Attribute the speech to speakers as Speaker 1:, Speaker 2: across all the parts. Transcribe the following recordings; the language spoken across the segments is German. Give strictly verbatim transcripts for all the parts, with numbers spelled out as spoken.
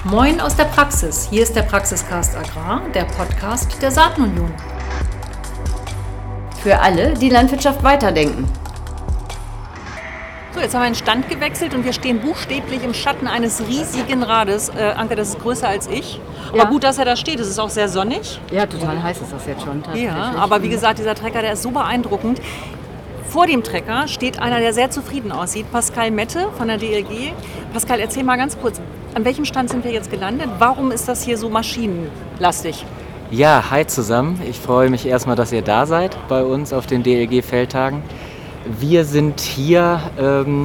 Speaker 1: Moin aus der Praxis. Hier ist der Praxiscast Agrar, der Podcast der Saatenunion.
Speaker 2: Für alle, die Landwirtschaft weiterdenken.
Speaker 1: So, jetzt haben wir den Stand gewechselt und wir stehen buchstäblich im Schatten eines riesigen Rades. Äh, Anke, das ist größer als ich.
Speaker 2: Ja.
Speaker 1: Aber gut, dass er da steht. Es ist auch sehr sonnig.
Speaker 2: Ja, total heiß ist das jetzt schon.
Speaker 1: Ja, aber wie gesagt, dieser Trecker, der ist so beeindruckend. Vor dem Trecker steht einer, der sehr zufrieden aussieht, Pascal Mette von der D L G. Pascal, erzähl mal ganz kurz, an welchem Stand sind wir jetzt gelandet? Warum ist das hier so maschinenlastig?
Speaker 3: Ja, hi zusammen. Ich freue mich erstmal, dass ihr da seid bei uns auf den D L G-Feldtagen. Wir sind hier ähm,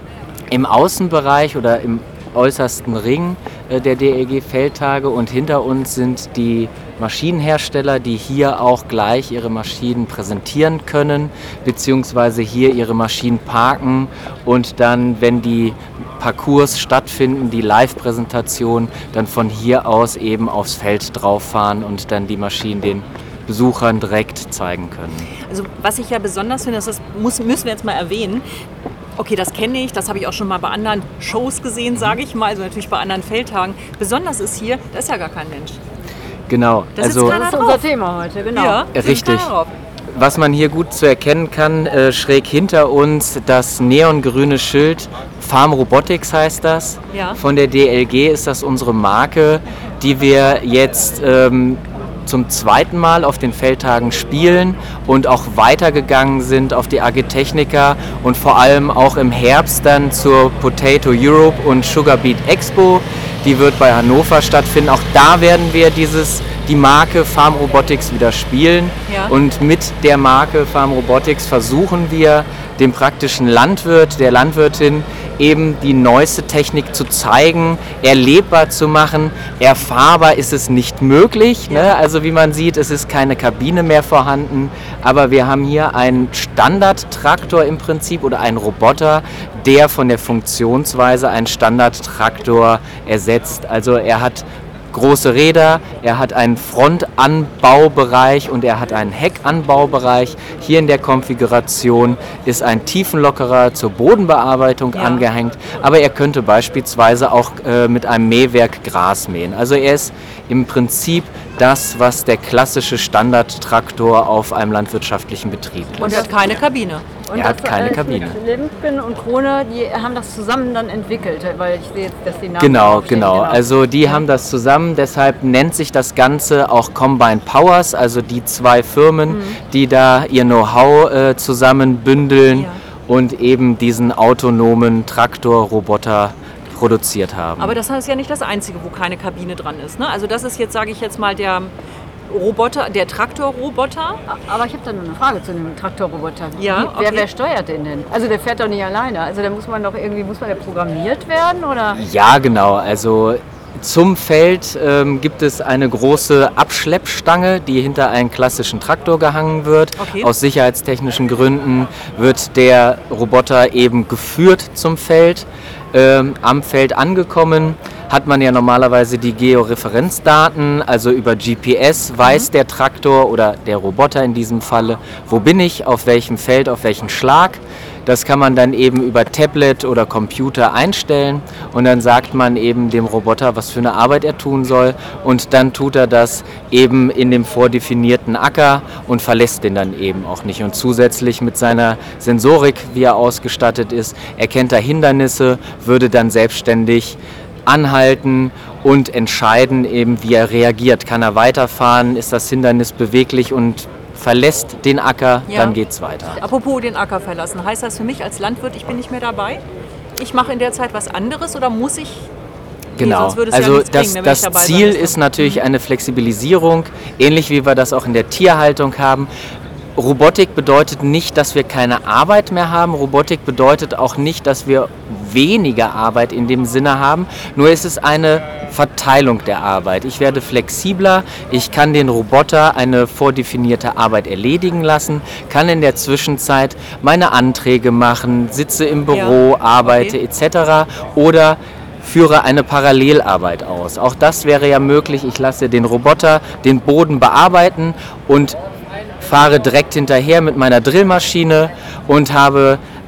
Speaker 3: im Außenbereich oder im äußersten Ring äh, der D L G-Feldtage und hinter uns sind die Maschinenhersteller, die hier auch gleich ihre Maschinen präsentieren können, beziehungsweise hier ihre Maschinen parken und dann, wenn die Parcours stattfinden, die Live-Präsentation, dann von hier aus eben aufs Feld drauf fahren und dann die Maschinen den Besuchern direkt zeigen können.
Speaker 1: Also was ich ja besonders finde, das muss, müssen wir jetzt mal erwähnen. Okay, das kenne ich, das habe ich auch schon mal bei anderen Shows gesehen, sage ich mal, also natürlich bei anderen Feldtagen. Besonders ist hier, da ist ja gar kein Mensch.
Speaker 3: Genau,
Speaker 1: das
Speaker 3: also
Speaker 1: ist,
Speaker 2: das ist unser Thema heute, genau.
Speaker 1: Ja,
Speaker 3: richtig. Was man hier gut zu erkennen kann, äh, schräg hinter uns das neongrüne Schild, Farm Robotics heißt das.
Speaker 1: Ja.
Speaker 3: Von der D L G ist das unsere Marke, die wir jetzt ähm, zum zweiten Mal auf den Feldtagen spielen und auch weitergegangen sind auf die Agritechnica und vor allem auch im Herbst dann zur Potato Europe und Sugar Beet Expo. Die wird bei Hannover stattfinden. Auch da werden wir dieses, die Marke Farm Robotics wieder spielen.
Speaker 1: Ja.
Speaker 3: Und mit der Marke Farm Robotics versuchen wir dem praktischen Landwirt, der Landwirtin eben die neueste Technik zu zeigen, erlebbar zu machen. Erfahrbar ist es nicht möglich.
Speaker 1: Ja.
Speaker 3: Ne? Also wie man sieht, es ist keine Kabine mehr vorhanden. Aber wir haben hier einen Standardtraktor im Prinzip oder einen Roboter, der von der Funktionsweise einen Standardtraktor ersetzt. Also er hat große Räder, er hat einen Frontanbaubereich und er hat einen Heckanbaubereich. Hier in der Konfiguration ist ein Tiefenlockerer zur Bodenbearbeitung
Speaker 1: ja.
Speaker 3: angehängt, aber er könnte beispielsweise auch äh, mit einem Mähwerk Gras mähen. Also er ist im Prinzip das, was der klassische Standardtraktor auf einem landwirtschaftlichen Betrieb ist.
Speaker 1: Und er hat keine Kabine.
Speaker 2: Und
Speaker 3: er hat
Speaker 2: das,
Speaker 3: keine
Speaker 2: äh,
Speaker 3: Kabine.
Speaker 2: Limken und Krone, die haben das zusammen dann entwickelt, weil ich sehe jetzt, dass die Namen
Speaker 3: Genau,
Speaker 2: draufstehen.
Speaker 3: genau. Also die haben das zusammen, deshalb nennt sich das Ganze auch Combine Powers, also die zwei Firmen, mhm. die da ihr Know-how äh, zusammen bündeln
Speaker 1: Ja.
Speaker 3: und eben diesen autonomen Traktorroboter produziert haben.
Speaker 1: Aber das ist ja nicht das Einzige, wo keine Kabine dran ist. Ne? Also das ist jetzt, sage ich jetzt mal, der Roboter, der Traktorroboter.
Speaker 2: Aber ich habe da noch eine Frage zu dem Traktorroboter.
Speaker 1: Ja,
Speaker 2: Wie, wer,
Speaker 1: okay.
Speaker 2: wer steuert den denn? Also der fährt doch nicht alleine. Also da muss man doch irgendwie, muss man der programmiert werden oder?
Speaker 3: Ja, genau. Also zum Feld ähm, gibt es eine große Abschleppstange, die hinter einen klassischen Traktor gehangen wird.
Speaker 1: Okay.
Speaker 3: Aus sicherheitstechnischen Gründen wird der Roboter eben geführt zum Feld. Ähm, am Feld angekommen hat man ja normalerweise die Georeferenzdaten, also über G P S weiß mhm. der Traktor oder der Roboter in diesem Falle, wo bin ich, auf welchem Feld, auf welchen Schlag. Das kann man dann eben über Tablet oder Computer einstellen und dann sagt man eben dem Roboter, was für eine Arbeit er tun soll und dann tut er das eben in dem vordefinierten Acker und verlässt den dann eben auch nicht. Und zusätzlich mit seiner Sensorik, wie er ausgestattet ist, erkennt er Hindernisse, würde dann selbstständig anhalten und entscheiden eben, wie er reagiert. Kann er weiterfahren, ist das Hindernis beweglich und verlässt den Acker,
Speaker 1: Ja.
Speaker 3: dann geht's weiter.
Speaker 1: Apropos den Acker verlassen, heißt das für mich als Landwirt, ich bin nicht mehr dabei? Ich mache in der Zeit was anderes oder muss ich? Nee,
Speaker 3: Genau,
Speaker 1: sonst würde es ja
Speaker 3: also
Speaker 1: nichts
Speaker 3: das,
Speaker 1: bringen, wenn
Speaker 3: das
Speaker 1: ich dabei
Speaker 3: Ziel
Speaker 1: sein
Speaker 3: ist natürlich eine Flexibilisierung, ähnlich wie wir das auch in der Tierhaltung haben. Robotik bedeutet nicht, dass wir keine Arbeit mehr haben. Robotik bedeutet auch nicht, dass wir weniger Arbeit in dem Sinne haben. Nur ist es eine Verteilung der Arbeit. Ich werde flexibler. Ich kann den Roboter eine vordefinierte Arbeit erledigen lassen, kann in der Zwischenzeit meine Anträge machen, sitze im Büro,
Speaker 1: Ja.
Speaker 3: arbeite
Speaker 1: Okay.
Speaker 3: et cetera. Oder führe eine Parallelarbeit aus. Auch das wäre ja möglich. Ich lasse den Roboter den Boden bearbeiten und fahre direkt hinterher mit meiner Drillmaschine und habe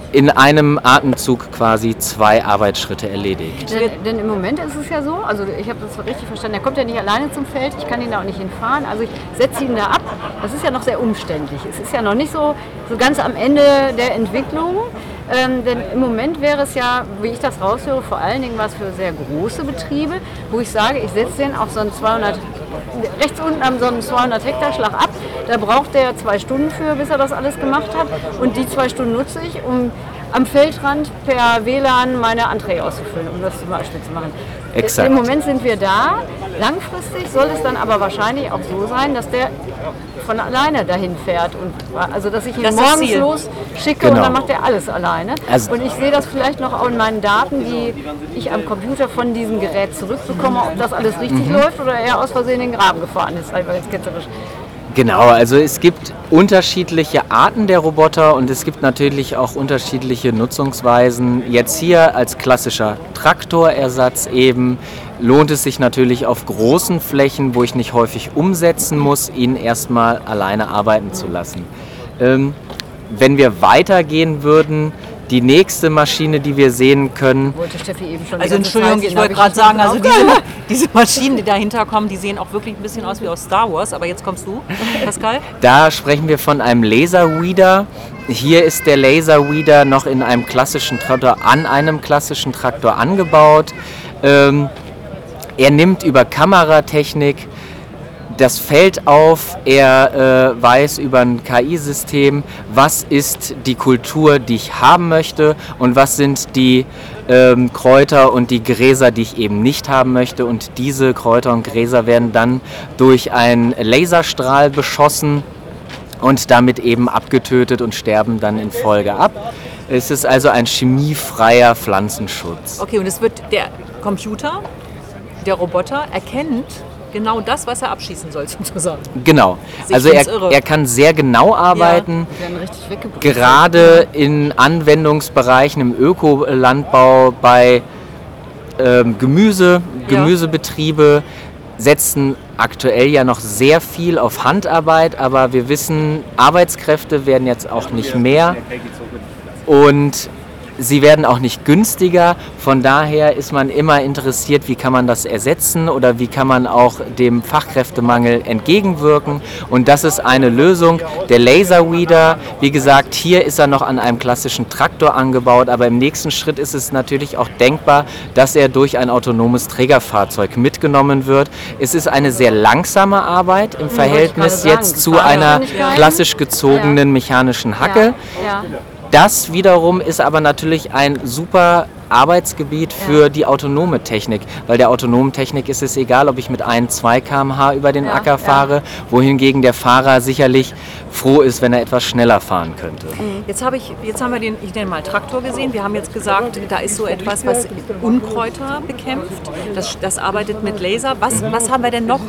Speaker 3: in einem Atemzug quasi zwei Arbeitsschritte erledigt.
Speaker 2: Denn, denn im Moment ist es ja so, also ich habe das richtig verstanden, er kommt ja nicht alleine zum Feld, ich kann ihn da auch nicht hinfahren, also ich setze ihn da ab. Das ist ja noch sehr umständlich. Es ist ja noch nicht so, so ganz am Ende der Entwicklung. Ähm, denn im Moment wäre es ja, wie ich das raushöre, vor allen Dingen was für sehr große Betriebe, wo ich sage, ich setze den auf so einen zweihundert, rechts unten am so einen zweihundert Hektar Schlag ab. Da braucht der zwei Stunden für, bis er das alles gemacht hat. Und die zwei Stunden nutze ich, um am Feldrand per W L A N meine Anträge auszufüllen, um das zum Beispiel zu machen.
Speaker 3: Exakt.
Speaker 2: Im Moment sind wir da. Langfristig soll es dann aber wahrscheinlich auch so sein, dass der von alleine dahin fährt. Und, also dass ich ihn
Speaker 1: Das ist das
Speaker 2: morgens
Speaker 1: Ziel.
Speaker 2: los schicke
Speaker 3: Genau.
Speaker 2: und dann macht er alles alleine.
Speaker 3: Also-
Speaker 2: und ich sehe das vielleicht noch auch in meinen Daten, die ich am Computer von diesem Gerät zurückbekomme, ob das alles richtig läuft oder er aus Versehen in den Graben gefahren ist, einfach jetzt ketzerisch.
Speaker 3: Genau, also es gibt unterschiedliche Arten der Roboter und es gibt natürlich auch unterschiedliche Nutzungsweisen. Jetzt hier als klassischer Traktorersatz eben lohnt es sich natürlich auf großen Flächen, wo ich nicht häufig umsetzen muss, ihn erstmal alleine arbeiten zu lassen. Ähm, wenn wir weitergehen würden, die nächste Maschine, die wir sehen können,
Speaker 2: Wollte Steffi eben schon.
Speaker 1: Also
Speaker 2: die ganze
Speaker 1: Entschuldigung,
Speaker 2: Zeit
Speaker 1: ich
Speaker 2: sehen,
Speaker 1: wollte
Speaker 2: habe
Speaker 1: gerade sagen, also
Speaker 2: nicht
Speaker 1: diese, diese Maschinen, die dahinter kommen, die sehen auch wirklich ein bisschen aus wie aus Star Wars. Aber jetzt kommst du, Pascal.
Speaker 3: da sprechen wir von einem Laserweeder. Hier ist der Laserweeder noch in einem klassischen Traktor an einem klassischen Traktor angebaut. Ähm, er nimmt über Kameratechnik das Feld auf, er äh, weiß über ein K I-System, was ist die Kultur, die ich haben möchte und was sind die ähm, Kräuter und die Gräser, die ich eben nicht haben möchte. Und diese Kräuter und Gräser werden dann durch einen Laserstrahl beschossen und damit eben abgetötet und sterben dann in Folge ab. Es ist also ein chemiefreier Pflanzenschutz.
Speaker 1: Okay, und es wird der Computer, der Roboter erkennt genau das, was er abschießen soll, sozusagen.
Speaker 3: Genau,
Speaker 1: Ich
Speaker 3: also
Speaker 1: find's
Speaker 3: er,
Speaker 1: irre.
Speaker 3: er kann sehr genau arbeiten.
Speaker 2: Die werden richtig weggebrüht.
Speaker 3: Gerade in Anwendungsbereichen im Ökolandbau bei ähm, Gemüse,
Speaker 1: Ja.
Speaker 3: Gemüsebetriebe setzen aktuell ja noch sehr viel auf Handarbeit, aber wir wissen, Arbeitskräfte werden jetzt auch nicht mehr und sie werden auch nicht günstiger. Von daher ist man immer interessiert, wie kann man das ersetzen oder wie kann man auch dem Fachkräftemangel entgegenwirken. Und das ist eine Lösung. Der Laserweeder, wie gesagt, hier ist er noch an einem klassischen Traktor angebaut, aber im nächsten Schritt ist es natürlich auch denkbar, dass er durch ein autonomes Trägerfahrzeug mitgenommen wird. Es ist eine sehr langsame Arbeit im Verhältnis
Speaker 2: gerade
Speaker 3: jetzt
Speaker 2: sagen.
Speaker 3: zu einer
Speaker 2: Fahrgeschwindigkeit.
Speaker 3: klassisch gezogenen mechanischen Hacke.
Speaker 2: Ja, ja.
Speaker 3: Das wiederum ist aber natürlich ein super Arbeitsgebiet für
Speaker 2: Ja.
Speaker 3: die autonome Technik, weil der autonomen Technik ist es egal, ob ich mit ein, zwei Kilometer pro Stunde über den
Speaker 2: Ja,
Speaker 3: Acker fahre, wohingegen der Fahrer sicherlich froh ist, wenn er etwas schneller fahren könnte.
Speaker 1: Jetzt, habe ich, jetzt haben wir den, ich nenne mal Traktor gesehen. Wir haben jetzt gesagt, da ist so etwas, was Unkräuter bekämpft. Das, das arbeitet mit Laser. Was, was haben wir denn noch?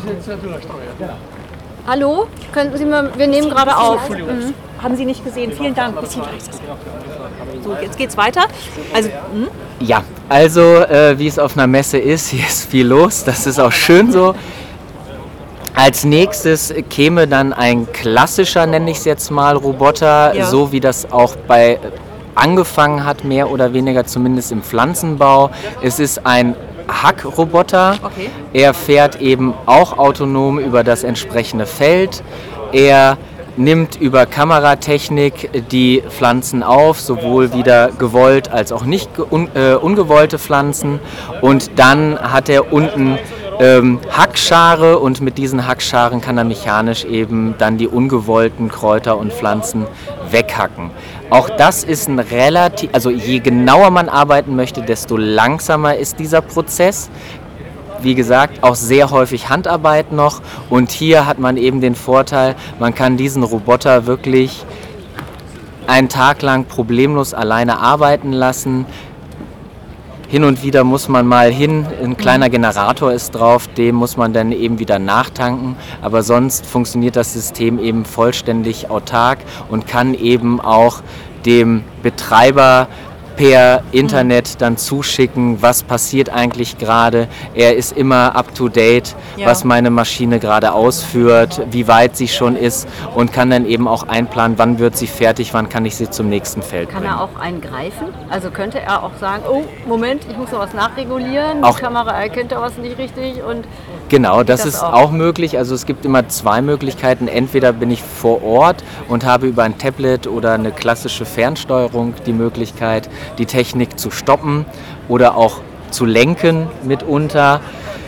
Speaker 2: Hallo? Könnten Sie mal, wir nehmen gerade auf. Mhm.
Speaker 1: Haben Sie nicht gesehen? Vielen Dank. Bisschen leiser. So, jetzt geht's weiter. Also, hm?
Speaker 3: Ja, also äh, wie es auf einer Messe ist, hier ist viel los, das ist auch schön so. Als nächstes käme dann ein klassischer, nenne ich es jetzt mal, Roboter,
Speaker 1: Ja.
Speaker 3: so wie das auch bei angefangen hat, mehr oder weniger zumindest im Pflanzenbau. Es ist ein Hackroboter.
Speaker 1: Okay.
Speaker 3: Er fährt eben auch autonom über das entsprechende Feld. Er nimmt über Kameratechnik die Pflanzen auf, sowohl wieder gewollt als auch nicht ge- un, äh, ungewollte Pflanzen. Und dann hat er unten ähm, Hackschare und mit diesen Hackscharen kann er mechanisch eben dann die ungewollten Kräuter und Pflanzen weghacken. Auch das ist ein relativ, also je genauer man arbeiten möchte, desto langsamer ist dieser Prozess. Wie gesagt, auch sehr häufig Handarbeit noch und hier hat man eben den Vorteil, man kann diesen Roboter wirklich einen Tag lang problemlos alleine arbeiten lassen. Hin und wieder muss man mal hin, ein kleiner Generator ist drauf, dem muss man dann eben wieder nachtanken, aber sonst funktioniert das System eben vollständig autark und kann eben auch dem Betreiber per Internet dann zuschicken, was passiert eigentlich gerade. Er ist immer up to date,
Speaker 1: Ja.
Speaker 3: was meine Maschine gerade ausführt, wie weit sie schon ist und kann dann eben auch einplanen, wann wird sie fertig, wann kann ich sie zum nächsten Feld
Speaker 2: Kann
Speaker 3: bringen.
Speaker 2: er auch eingreifen? Also könnte er auch sagen, oh, Moment, ich muss noch was nachregulieren,
Speaker 3: Auch-
Speaker 2: die Kamera erkennt da was nicht richtig und
Speaker 3: Genau, das,
Speaker 2: das
Speaker 3: ist
Speaker 2: auch?
Speaker 3: auch möglich. Also es gibt immer zwei Möglichkeiten. Entweder bin ich vor Ort und habe über ein Tablet oder eine klassische Fernsteuerung die Möglichkeit, die Technik zu stoppen oder auch zu lenken mitunter.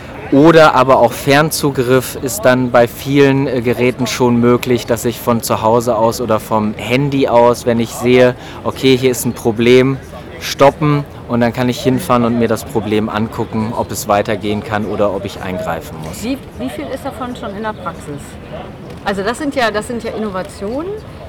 Speaker 3: Oder aber auch Fernzugriff ist dann bei vielen äh, Geräten schon möglich, dass ich von zu Hause aus oder vom Handy aus, wenn ich sehe, okay, hier ist ein Problem, stoppen und dann kann ich hinfahren und mir das Problem angucken, ob es weitergehen kann oder ob ich eingreifen muss.
Speaker 2: wie, wie viel ist davon schon in der Praxis? Also das sind ja, das sind ja Innovationen.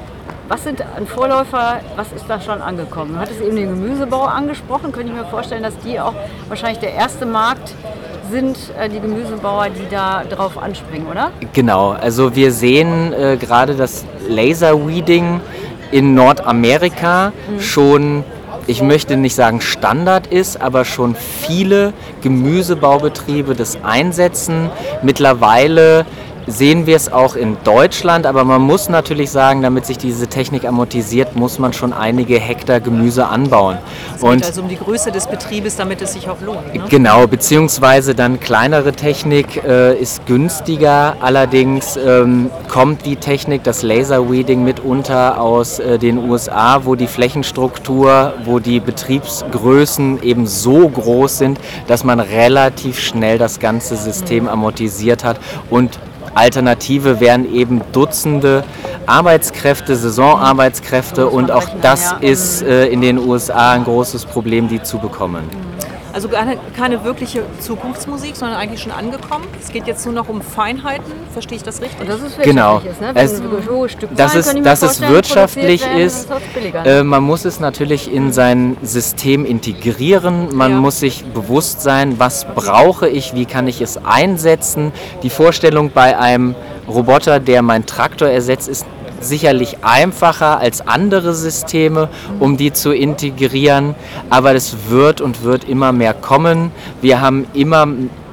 Speaker 2: Was sind an Vorläufer, was ist da schon angekommen? Du hattest eben den Gemüsebau angesprochen, könnte ich mir vorstellen, dass die auch wahrscheinlich der erste Markt sind, äh, die Gemüsebauer, die da drauf anspringen, oder?
Speaker 3: Genau, also wir sehen äh, gerade das Laserweeding in Nordamerika schon, ich möchte nicht sagen Standard ist, aber schon viele Gemüsebaubetriebe das einsetzen. Mittlerweile sehen wir es auch in Deutschland, aber man muss natürlich sagen, damit sich diese Technik amortisiert, muss man schon einige Hektar Gemüse anbauen.
Speaker 1: Es geht also um die Größe des Betriebes, damit es sich auch lohnt. Ne?
Speaker 3: Genau, beziehungsweise dann kleinere Technik äh, ist günstiger. Allerdings ähm, kommt die Technik, das Laserweeding mitunter aus äh, den U S A, wo die Flächenstruktur, wo die Betriebsgrößen eben so groß sind, dass man relativ schnell das ganze System amortisiert hat und Alternative wären eben Dutzende Arbeitskräfte, Saisonarbeitskräfte und auch das ist äh, in den U S A ein großes Problem, die zu bekommen.
Speaker 1: Also keine, keine wirkliche Zukunftsmusik, sondern eigentlich schon angekommen. Es geht jetzt nur noch um Feinheiten, verstehe ich das richtig?
Speaker 2: Und das ist
Speaker 3: Genau.
Speaker 2: wirtschaftlich ist, ne? Wenn
Speaker 3: Es-
Speaker 2: so hohe Stückzahlen,
Speaker 3: Dass es,
Speaker 2: könnte ich mir
Speaker 3: dass es
Speaker 2: vorstellen,
Speaker 3: wirtschaftlich
Speaker 2: produziert werden,
Speaker 3: ist,
Speaker 2: dann ist es billiger.
Speaker 3: äh, man muss es natürlich in sein System integrieren, man
Speaker 1: Ja.
Speaker 3: muss sich bewusst sein, was brauche ich, wie kann ich es einsetzen. Die Vorstellung bei einem Roboter, der meinen Traktor ersetzt, ist sicherlich einfacher als andere Systeme, um die zu integrieren, aber es wird und wird immer mehr kommen. Wir haben immer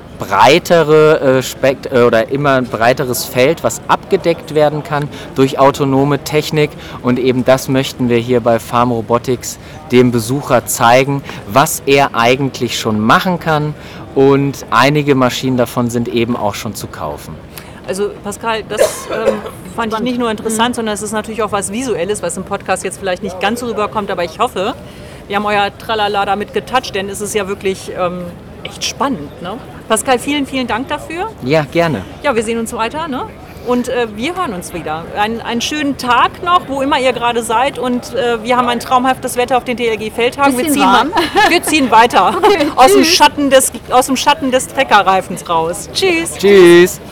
Speaker 3: breitere äh, Spekt äh, oder immer ein breiteres Feld, was abgedeckt werden kann durch autonome Technik und eben das möchten wir hier bei Farm Robotics dem Besucher zeigen, was er eigentlich schon machen kann und einige Maschinen davon sind eben auch schon zu kaufen.
Speaker 1: Also Pascal, das ähm, fand ich nicht nur interessant, sondern es ist natürlich auch was Visuelles, was im Podcast jetzt vielleicht nicht ganz so rüberkommt, aber ich hoffe, wir haben euer Tralala damit getoucht, denn es ist ja wirklich ähm, echt spannend. Ne? Pascal, vielen, vielen Dank dafür.
Speaker 3: Ja, gerne.
Speaker 1: Ja, wir sehen uns weiter, ne? Und äh, wir hören uns wieder. Ein, einen schönen Tag noch, wo immer ihr gerade seid. Und äh, wir haben ein traumhaftes Wetter auf den D L G-Feldtagen. Wir,
Speaker 2: Bisschen
Speaker 1: ziehen
Speaker 2: warm.
Speaker 1: wa- wir ziehen weiter
Speaker 2: Okay,
Speaker 1: aus, dem
Speaker 2: tschüss.
Speaker 1: Schatten des, aus dem Schatten des Treckerreifens raus. Tschüss.
Speaker 3: Tschüss.